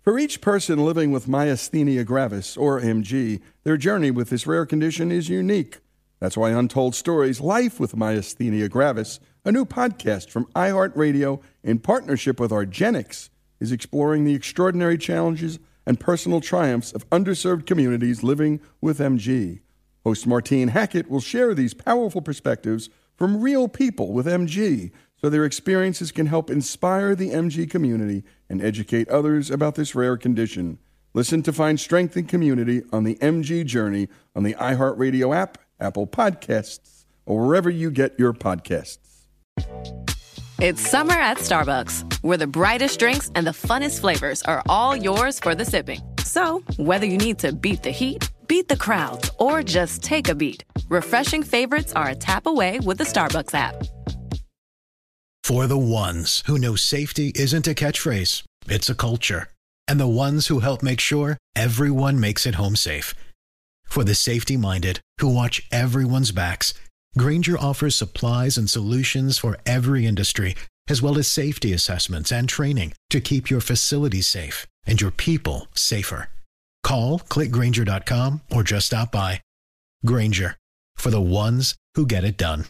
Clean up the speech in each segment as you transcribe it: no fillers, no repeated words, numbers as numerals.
For each person living with myasthenia gravis, or MG, their journey with this rare condition is unique. That's why Untold Stories Life with Myasthenia Gravis, a new podcast from iHeartRadio in partnership with Argenix, is exploring the extraordinary challenges and personal triumphs of underserved communities living with MG. Host Martine Hackett will share these powerful perspectives from real people with MG, so their experiences can help inspire the MG community and educate others about this rare condition. Listen to find strength and community on the MG journey on the iHeartRadio app, Apple Podcasts, or wherever you get your podcasts. It's summer at Starbucks, where the brightest drinks and the funnest flavors are all yours for the sipping. So, whether you need to beat the heat, beat the crowds, or just take a beat, refreshing favorites are a tap away with the Starbucks app. For the ones who know safety isn't a catchphrase, it's a culture. And the ones who help make sure everyone makes it home safe. For the safety-minded who watch everyone's backs, Grainger offers supplies and solutions for every industry, as well as safety assessments and training to keep your facilities safe and your people safer. Call, click Grainger.com, or just stop by. Grainger, for the ones who get it done.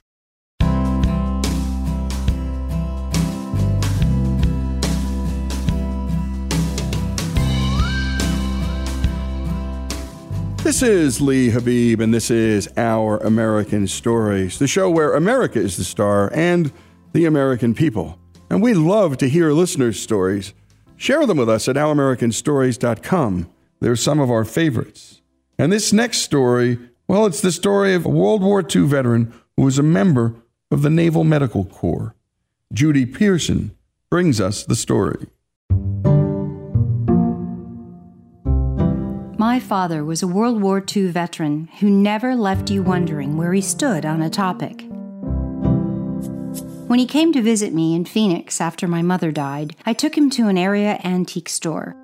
This is Lee Habib, and this is Our American Stories, the show where America is the star and the American people. And we love to hear listeners' stories. Share them with us at ouramericanstories.com. They're some of our favorites. And this next story, well, it's the story of a World War II veteran who was a member of the Naval Medical Corps. Judy Pearson brings us the story. My father was a World War II veteran who never left you wondering where he stood on a topic. When he came to visit me in Phoenix after my mother died, I took him to an area antique store.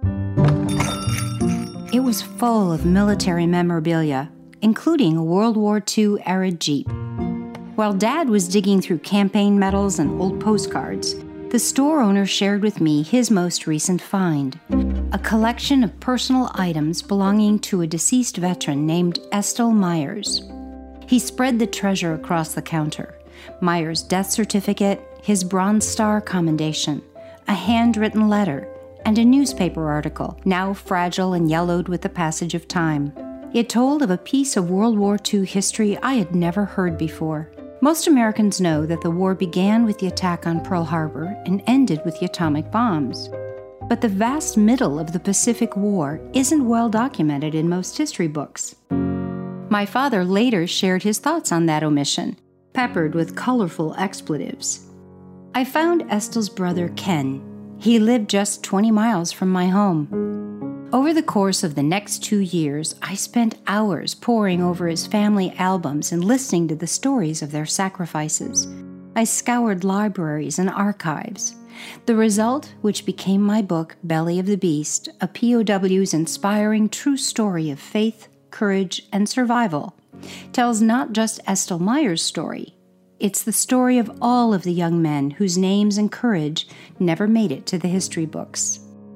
It was full of military memorabilia, including a World War II-era Jeep. While Dad was digging through campaign medals and old postcards, the store owner shared with me his most recent find, a collection of personal items belonging to a deceased veteran named Estill Myers. He spread the treasure across the counter: Myers' death certificate, his Bronze Star commendation, a handwritten letter, and a newspaper article, now fragile and yellowed with the passage of time. It told of a piece of World War II history I had never heard before. Most Americans know that the war began with the attack on Pearl Harbor and ended with the atomic bombs. But the vast middle of the Pacific War isn't well documented in most history books. My father later shared his thoughts on that omission, peppered with colorful expletives. I found Estill's brother Ken. He lived just 20 miles from my home. Over the course of the next 2 years, I spent hours poring over his family albums and listening to the stories of their sacrifices. I scoured libraries and archives. The result, which became my book, Belly of the Beast, a POW's inspiring true story of faith, courage, and survival, tells not just Estill Myers' story. It's the story of all of the young men whose names and courage never made it to the history books.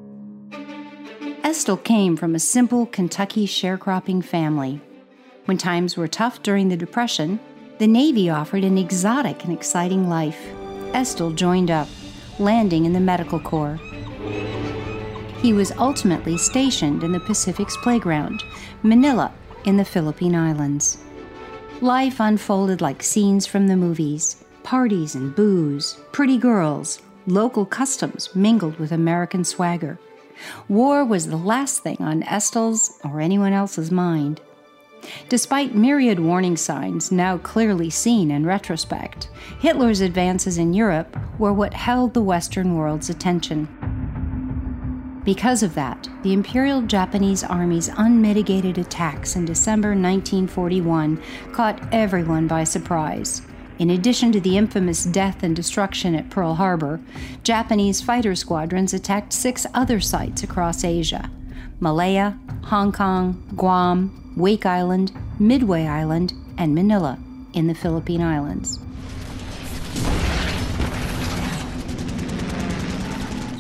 Estill came from a simple Kentucky sharecropping family. When times were tough during the Depression, the Navy offered an exotic and exciting life. Estill joined up, landing in the Medical Corps. He was ultimately stationed in the Pacific's playground, Manila, in the Philippine Islands. Life unfolded like scenes from the movies: parties and booze, pretty girls, local customs mingled with American swagger. War was the last thing on Estill's or anyone else's mind. Despite myriad warning signs now clearly seen in retrospect, Hitler's advances in Europe were what held the Western world's attention. Because of that, the Imperial Japanese Army's unmitigated attacks in December 1941 caught everyone by surprise. In addition to the infamous death and destruction at Pearl Harbor, Japanese fighter squadrons attacked 6 other sites across Asia: Malaya, Hong Kong, Guam, Wake Island, Midway Island, and Manila in the Philippine Islands.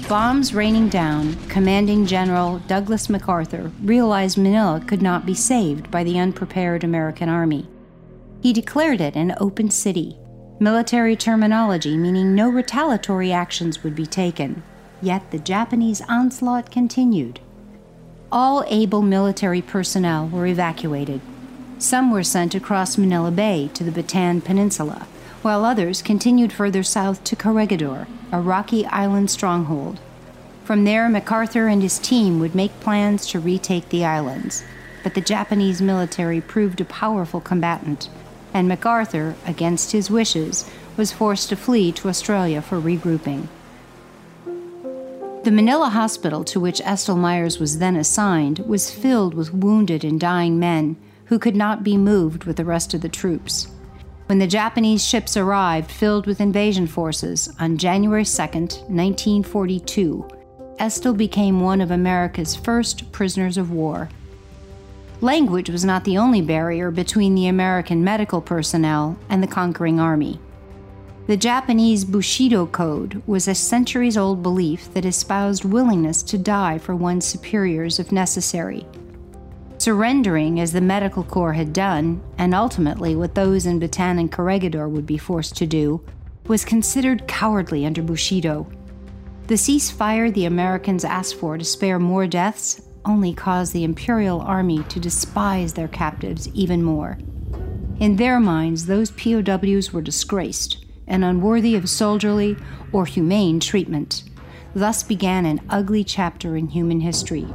With bombs raining down, Commanding General Douglas MacArthur realized Manila could not be saved by the unprepared American army. He declared it an open city, military terminology meaning no retaliatory actions would be taken. Yet the Japanese onslaught continued. All able military personnel were evacuated. Some were sent across Manila Bay to the Bataan Peninsula, while others continued further south to Corregidor, a rocky island stronghold. From there, MacArthur and his team would make plans to retake the islands. But the Japanese military proved a powerful combatant, and MacArthur, against his wishes, was forced to flee to Australia for regrouping. The Manila hospital to which Estill Myers was then assigned was filled with wounded and dying men who could not be moved with the rest of the troops. When the Japanese ships arrived filled with invasion forces on January 2, 1942, Estill became one of America's first prisoners of war. Language was not the only barrier between the American medical personnel and the conquering army. The Japanese Bushido Code was a centuries-old belief that espoused willingness to die for one's superiors if necessary. Surrendering, as the Medical Corps had done, and ultimately what those in Bataan and Corregidor would be forced to do, was considered cowardly under Bushido. The ceasefire the Americans asked for to spare more deaths only caused the Imperial Army to despise their captives even more. In their minds, those POWs were disgraced and unworthy of soldierly or humane treatment. Thus began an ugly chapter in human history.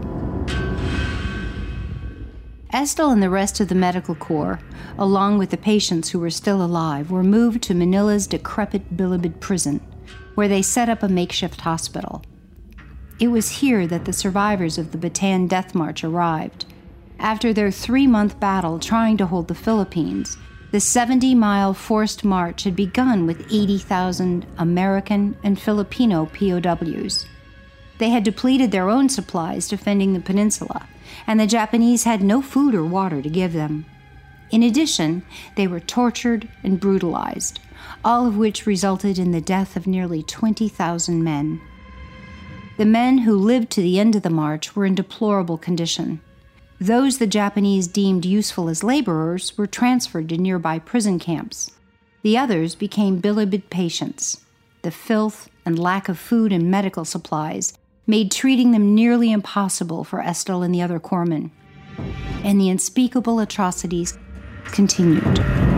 Estill and the rest of the Medical Corps, along with the patients who were still alive, were moved to Manila's decrepit Bilibid prison, where they set up a makeshift hospital. It was here that the survivors of the Bataan Death March arrived. After their 3-month battle trying to hold the Philippines, the 70-mile forced march had begun with 80,000 American and Filipino POWs. They had depleted their own supplies defending the peninsula, and the Japanese had no food or water to give them. In addition, they were tortured and brutalized, all of which resulted in the death of nearly 20,000 men. The men who lived to the end of the march were in deplorable condition. Those the Japanese deemed useful as laborers were transferred to nearby prison camps. The others became Bilibid patients. The filth and lack of food and medical supplies made treating them nearly impossible for Estill and the other corpsmen. And the unspeakable atrocities continued.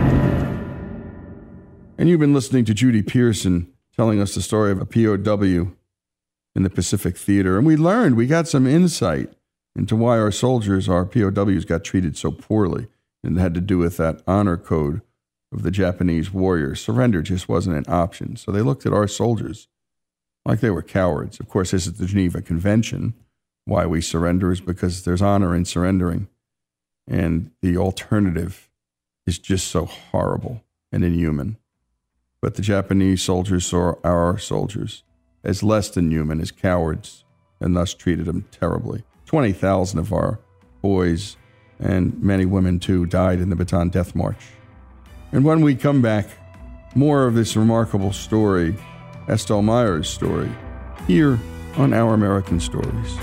And you've been listening to Judy Pearson telling us the story of a POW in the Pacific Theater. And we got some insight into why our soldiers, our POWs, got treated so poorly. And it had to do with that honor code of the Japanese warriors. Surrender just wasn't an option. So they looked at our soldiers like they were cowards. Of course, this is the Geneva Convention. Why we surrender is because there's honor in surrendering. And the alternative is just so horrible and inhuman. But the Japanese soldiers saw our soldiers as less than human, as cowards, and thus treated them terribly. 20,000 of our boys, and many women too, died in the Bataan Death March. And when we come back, more of this remarkable story, Estill Myers' story, here on Our American Stories.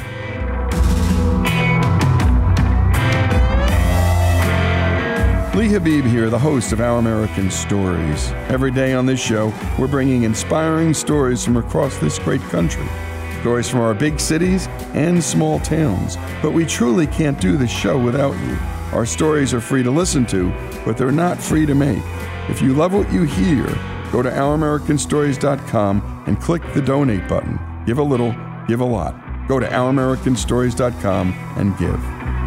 Lee Habib here, the host of Our American Stories. Every day on this show, we're bringing inspiring stories from across this great country. Stories from our big cities and small towns. But we truly can't do this show without you. Our stories are free to listen to, but they're not free to make. If you love what you hear, go to OurAmericanStories.com and click the donate button. Give a little, give a lot. Go to OurAmericanStories.com and give.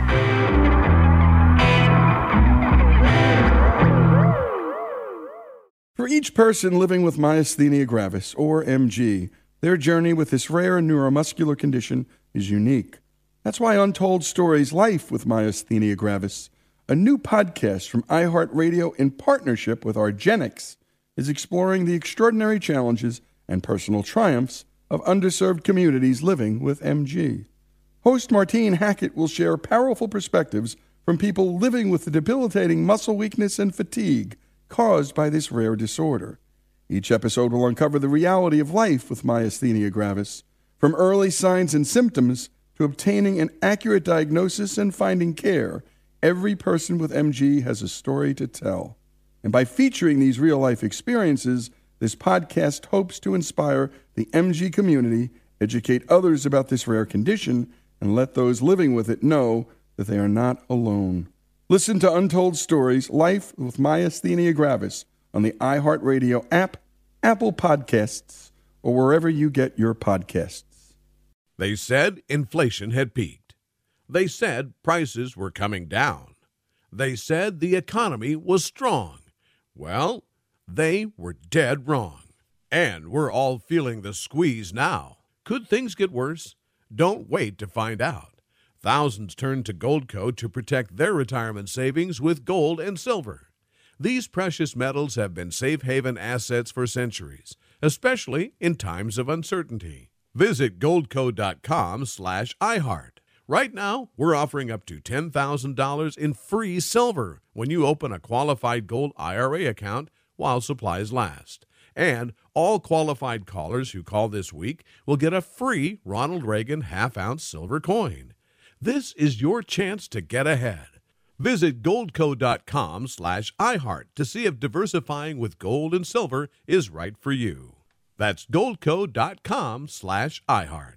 For each person living with myasthenia gravis, or MG, their journey with this rare neuromuscular condition is unique. That's why Untold Stories Life with Myasthenia Gravis, a new podcast from iHeartRadio in partnership with Argenix, is exploring the extraordinary challenges and personal triumphs of underserved communities living with MG. Host Martine Hackett will share powerful perspectives from people living with the debilitating muscle weakness and fatigue caused by this rare disorder. Each episode will uncover the reality of life with myasthenia gravis, From early signs and symptoms to obtaining an accurate diagnosis and finding care, every person with MG has a story to tell. And by featuring these real-life experiences, this podcast hopes to inspire the MG community, educate others about this rare condition, and let those living with it know that they are not alone. Listen to Untold Stories, Life with Myasthenia Gravis on the iHeartRadio app, Apple Podcasts, or wherever you get your podcasts. They said inflation had peaked. They said prices were coming down. They said the economy was strong. Well, they were dead wrong. And we're all feeling the squeeze now. Could things get worse? Don't wait to find out. Thousands turn to Goldco to protect their retirement savings with gold and silver. These precious metals have been safe haven assets for centuries, especially in times of uncertainty. Visit goldco.com/iHeart. Right now, we're offering up to $10,000 in free silver when you open a qualified gold IRA account while supplies last. And all qualified callers who call this week will get a free Ronald Reagan half-ounce silver coin. This is your chance to get ahead. Visit goldco.com/iHeart to see if diversifying with gold and silver is right for you. That's goldco.com/iHeart.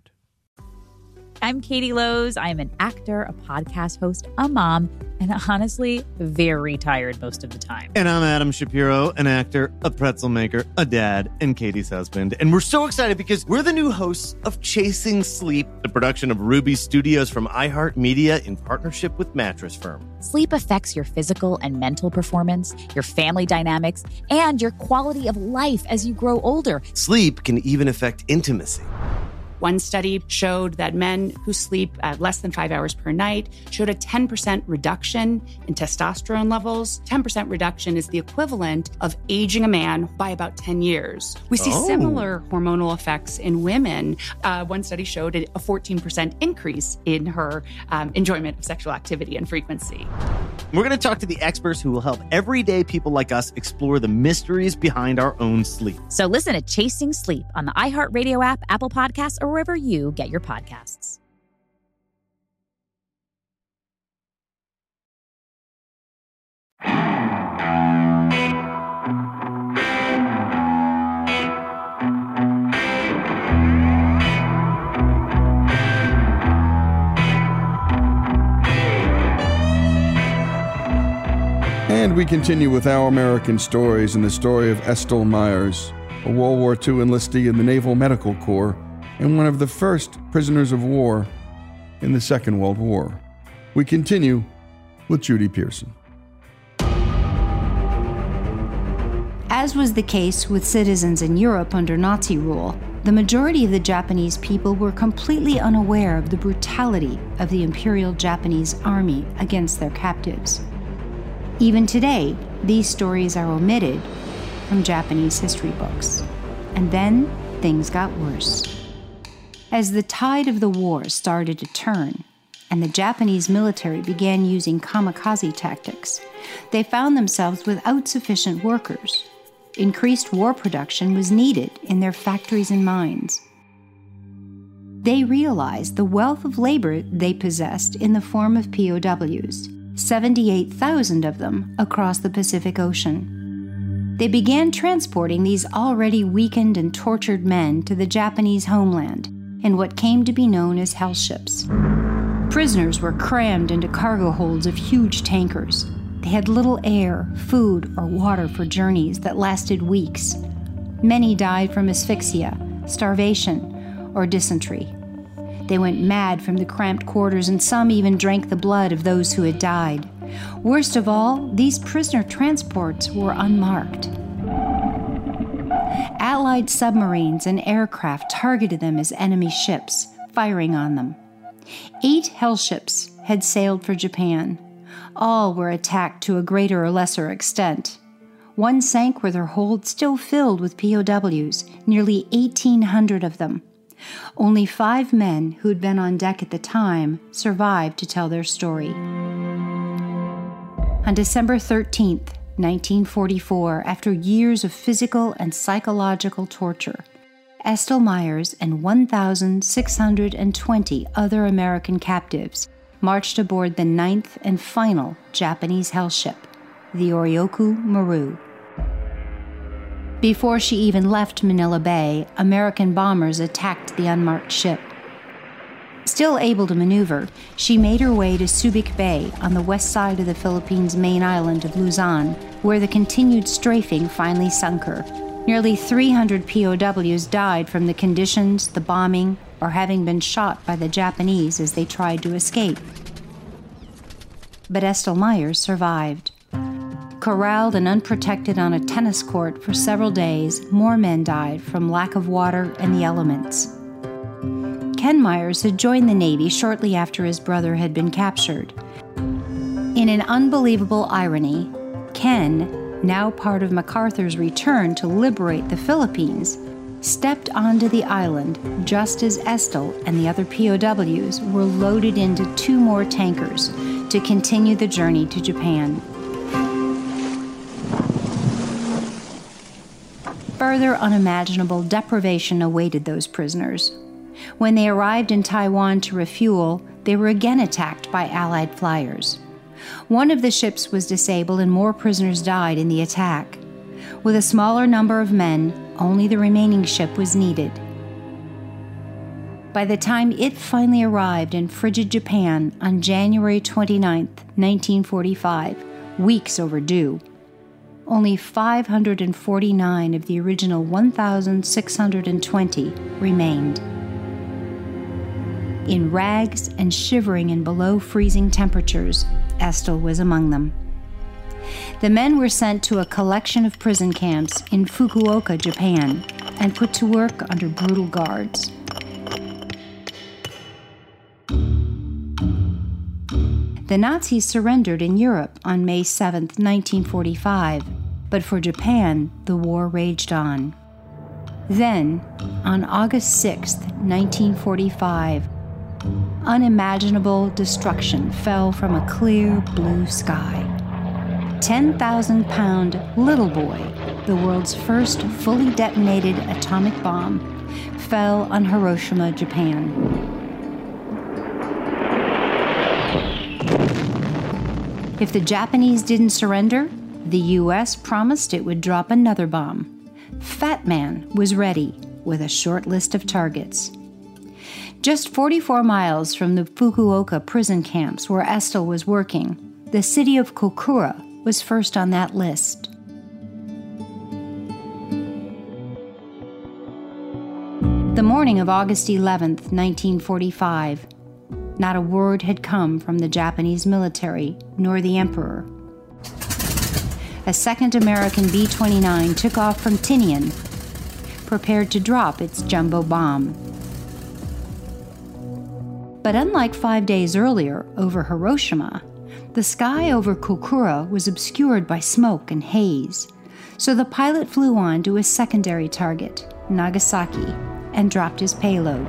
I'm Katie Lowe's. I'm an actor, a podcast host, a mom, and honestly, very tired most of the time. And I'm Adam Shapiro, an actor, a pretzel maker, a dad, and Katie's husband. And we're so excited because we're the new hosts of Chasing Sleep, the production of Ruby Studios from iHeartMedia in partnership with Mattress Firm. Sleep affects your physical and mental performance, your family dynamics, and your quality of life as you grow older. Sleep can even affect intimacy. One study showed that men who sleep at less than 5 hours per night showed a 10% reduction in testosterone levels. 10% reduction is the equivalent of aging a man by about 10 years. We see similar hormonal effects in women. One study showed a 14% increase in her enjoyment of sexual activity and frequency. We're going to talk to the experts who will help everyday people like us explore the mysteries behind our own sleep. So listen to Chasing Sleep on the iHeartRadio app, Apple Podcasts, or wherever you get your podcasts. And we continue with Our American Stories and the story of Estill Myers, a World War II enlistee in the Naval Medical Corps and one of the first prisoners of war in the Second World War. We continue with Judy Pearson. As was the case with citizens in Europe under Nazi rule, the majority of the Japanese people were completely unaware of the brutality of the Imperial Japanese Army against their captives. Even today, these stories are omitted from Japanese history books. And then things got worse. As the tide of the war started to turn, and the Japanese military began using kamikaze tactics, they found themselves without sufficient workers. Increased war production was needed in their factories and mines. They realized the wealth of labor they possessed in the form of POWs, 78,000 of them across the Pacific Ocean. They began transporting these already weakened and tortured men to the Japanese homeland in what came to be known as hell ships. Prisoners were crammed into cargo holds of huge tankers. They had little air, food, or water for journeys that lasted weeks. Many died from asphyxia, starvation, or dysentery. They went mad from the cramped quarters, and some even drank the blood of those who had died. Worst of all, these prisoner transports were unmarked. Allied submarines and aircraft targeted them as enemy ships, firing on them. 8 hell ships had sailed for Japan. All were attacked to a greater or lesser extent. One sank with her hold still filled with POWs, nearly 1,800 of them. Only 5 men who had been on deck at the time survived to tell their story. On December 13th, 1944, after years of physical and psychological torture, Estill Myers and 1,620 other American captives marched aboard the 9th and final Japanese hell ship, the Oryoku Maru. Before she even left Manila Bay, American bombers attacked the unmarked ship. Still able to maneuver, she made her way to Subic Bay on the west side of the Philippines' main island of Luzon, where the continued strafing finally sunk her. Nearly 300 POWs died from the conditions, the bombing, or having been shot by the Japanese as they tried to escape. But Estill Myers survived. Corralled and unprotected on a tennis court for several days, more men died from lack of water and the elements. Ken Myers had joined the Navy shortly after his brother had been captured. In an unbelievable irony, Ken, now part of MacArthur's return to liberate the Philippines, stepped onto the island just as Estill and the other POWs were loaded into 2 more tankers to continue the journey to Japan. Further unimaginable deprivation awaited those prisoners. When they arrived in Taiwan to refuel, they were again attacked by Allied flyers. One of the ships was disabled and more prisoners died in the attack. With a smaller number of men, only the remaining ship was needed. By the time it finally arrived in frigid Japan on January 29, 1945, weeks overdue, only 549 of the original 1,620 remained. In rags and shivering in below freezing temperatures, Estill was among them. The men were sent to a collection of prison camps in Fukuoka, Japan, and put to work under brutal guards. The Nazis surrendered in Europe on May 7, 1945, but for Japan, the war raged on. Then, on August 6, 1945, unimaginable destruction fell from a clear blue sky. 10,000-pound Little Boy, the world's first fully detonated atomic bomb, fell on Hiroshima, Japan. If the Japanese didn't surrender, the U.S. promised it would drop another bomb. Fat Man was ready with a short list of targets. Just 44 miles from the Fukuoka prison camps where Estill was working, the city of Kokura was first on that list. The morning of August 11, 1945, not a word had come from the Japanese military nor the emperor. A second American B-29 took off from Tinian, prepared to drop its jumbo bomb. But unlike 5 days earlier over Hiroshima, the sky over Kokura was obscured by smoke and haze, so the pilot flew on to his secondary target, Nagasaki, and dropped his payload.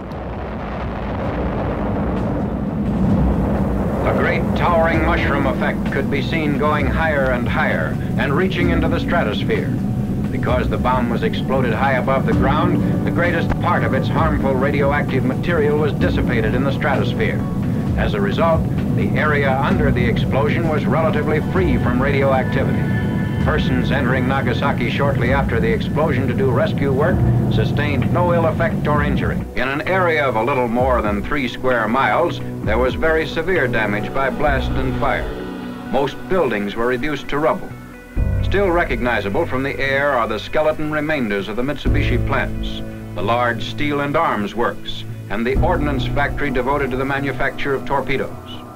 The great towering mushroom effect could be seen going higher and higher and reaching into the stratosphere. Because the bomb was exploded high above the ground, the greatest part of its harmful radioactive material was dissipated in the stratosphere. As a result, the area under the explosion was relatively free from radioactivity. Persons entering Nagasaki shortly after the explosion to do rescue work sustained no ill effect or injury. In an area of a little more than 3 square miles, there was very severe damage by blast and fire. Most buildings were reduced to rubble. Still recognizable from the air are the skeleton remainders of the Mitsubishi plants, the large steel and arms works, and the ordnance factory devoted to the manufacture of torpedoes.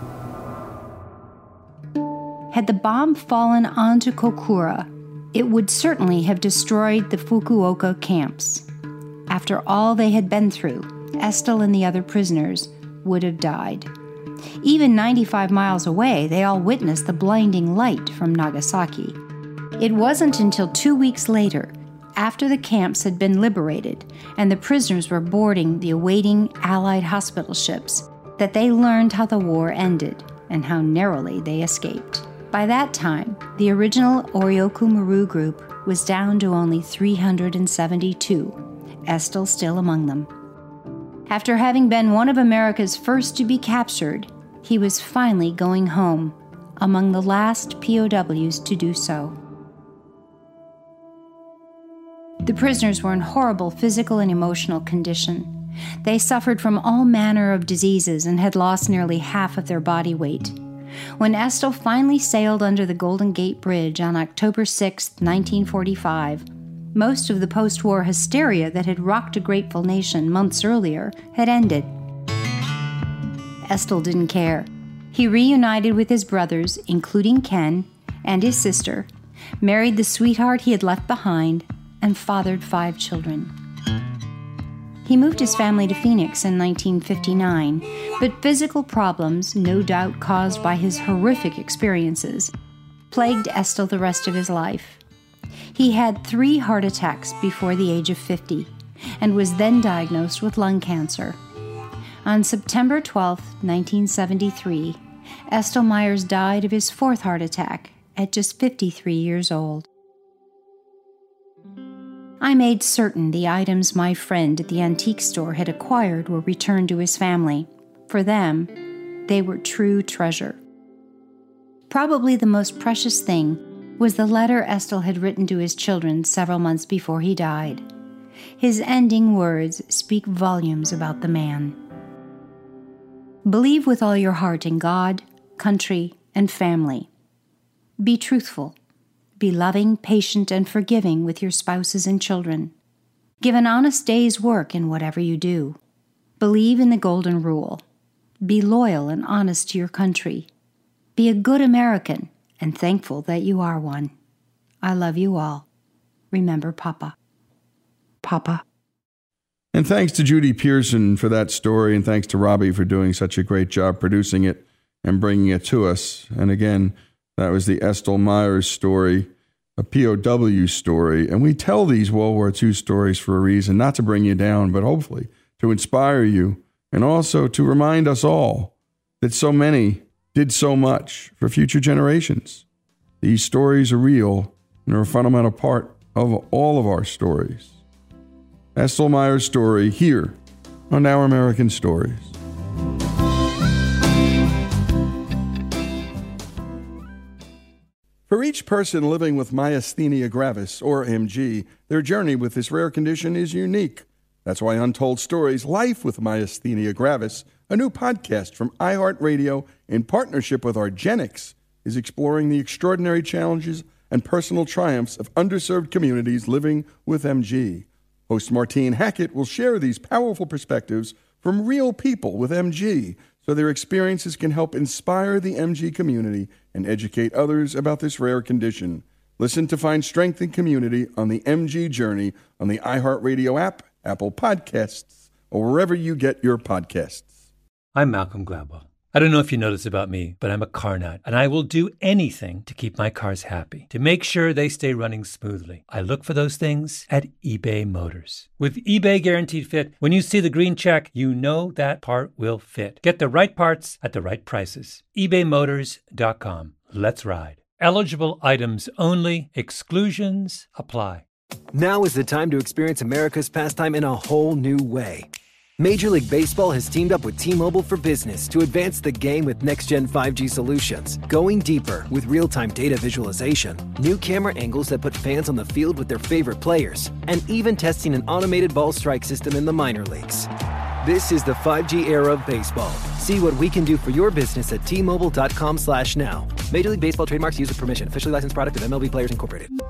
Had the bomb fallen onto Kokura, it would certainly have destroyed the Fukuoka camps. After all they had been through, Estill and the other prisoners would have died. Even 95 miles away, they all witnessed the blinding light from Nagasaki. It wasn't until 2 weeks later, after the camps had been liberated and the prisoners were boarding the awaiting Allied hospital ships, that they learned how the war ended and how narrowly they escaped. By that time, the original Oryoku Maru group was down to only 372, Estill still among them. After having been one of America's first to be captured, he was finally going home, among the last POWs to do so. The prisoners were in horrible physical and emotional condition. They suffered from all manner of diseases and had lost nearly half of their body weight. When Estill finally sailed under the Golden Gate Bridge on October 6, 1945, most of the post-war hysteria that had rocked a grateful nation months earlier had ended. Estill didn't care. He reunited with his brothers, including Ken, and his sister, married the sweetheart he had left behind, and fathered 5 children. He moved his family to Phoenix in 1959, but physical problems, no doubt caused by his horrific experiences, plagued Estill the rest of his life. He had 3 heart attacks before the age of 50 and was then diagnosed with lung cancer. On September 12, 1973, Estill Myers died of his 4th heart attack at just 53 years old. I made certain the items my friend at the antique store had acquired were returned to his family. For them, they were true treasure. Probably the most precious thing was the letter Estill had written to his children several months before he died. His ending words speak volumes about the man. Believe with all your heart in God, country, and family. Be truthful. Be loving, patient, and forgiving with your spouses and children. Give an honest day's work in whatever you do. Believe in the golden rule. Be loyal and honest to your country. Be a good American and thankful that you are one. I love you all. Remember Papa. Papa. And thanks to Judy Pearson for that story, and thanks to Robbie for doing such a great job producing it and bringing it to us. And again, that was the Estill Myers story, a POW story. And we tell these World War II stories for a reason, not to bring you down, but hopefully to inspire you, and also to remind us all that so many did so much for future generations. These stories are real and are a fundamental part of all of our stories. Estill Myers' story here on Our American Stories. For each person living with myasthenia gravis, or MG, their journey with this rare condition is unique. That's why Untold Stories, Life with Myasthenia Gravis, a new podcast from iHeartRadio in partnership with argenx, is exploring the extraordinary challenges and personal triumphs of underserved communities living with MG. Host Martine Hackett will share these powerful perspectives from real people with MG, so their experiences can help inspire the MG community and educate others about this rare condition. Listen to find strength and community on the MG journey on the iHeartRadio app, Apple Podcasts, or wherever you get your podcasts. I'm Malcolm Gladwell. I don't know if you know this about me, but I'm a car nut, and I will do anything to keep my cars happy, to make sure they stay running smoothly. I look for those things at eBay Motors. With eBay Guaranteed Fit, when you see the green check, you know that part will fit. Get the right parts at the right prices. ebaymotors.com. Let's ride. Eligible items only. Exclusions apply. Now is the time to experience America's pastime in a whole new way. Major League Baseball has teamed up with T-Mobile for Business to advance the game with next-gen 5G solutions. Going deeper with real-time data visualization, new camera angles that put fans on the field with their favorite players, and even testing an automated ball strike system in the minor leagues. This is the 5G era of baseball. See what we can do for your business at T-Mobile.com/now. Major League Baseball trademarks used with permission. Officially licensed product of MLB Players Incorporated.